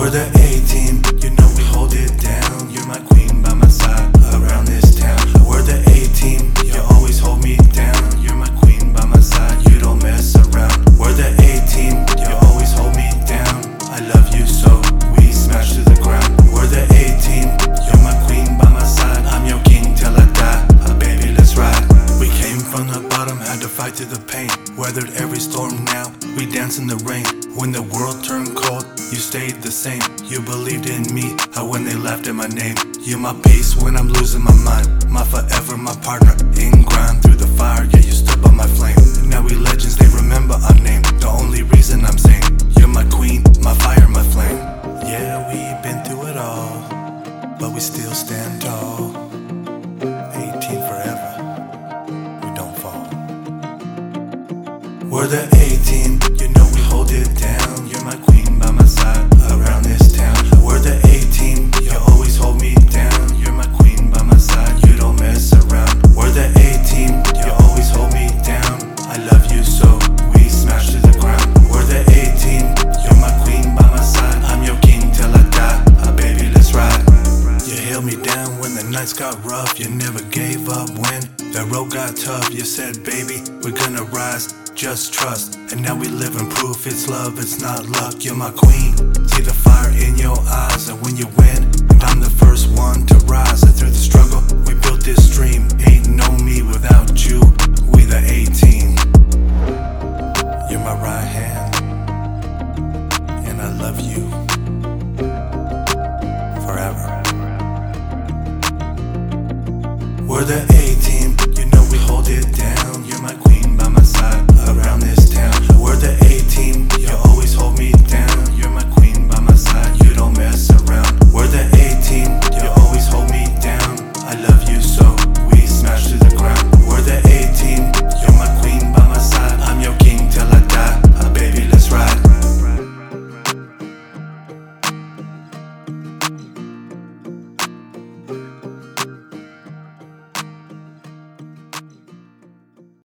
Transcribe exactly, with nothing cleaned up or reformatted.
We're the A-Team, you know we hold it down. You're my queen by my side, around this town. We're the A-Team, you always hold me down. You're my queen by my side, you don't mess around. We're the A-Team, you always hold me down. I love you so, we smash to the ground. We're the A-Team, you're my queen by my side. I'm your king till I die, uh, baby let's ride. We came from the bottom, had to fight through the pain. Weathered every storm now, we dance in the rain. When the world turned cold, you stayed the same. You believed in me, how when they laughed at my name. You're my peace when I'm losing my mind. My forever, my partner, in grind through the fire. Yeah, you stood by my flame. Now we legends, they remember our name. The only reason I'm saying, you're my queen, my fire, my flame. Yeah, we've been through it all, but we still stand tall. A-Team forever, we don't fall. We're the A-Team, you know we hold it down. You're my queen by my side, around this town. We're the A-Team, you always hold me down. You're my queen by my side, you don't mess around. We're the A-Team, you always hold me down. I love you so, we smash to the ground. We're the A-Team, you're my queen by my side. I'm your king till I die, uh, baby let's ride. You held me down when the nights got rough. You never gave up when the road got tough. You said baby, we're gonna rise, just trust. And now we live in proof, it's love, it's not luck. You're my queen, see the fire in your eyes. And when you win, and I'm the first one to rise. And through the struggle, we built this dream. Ain't no me without you, we the A-Team.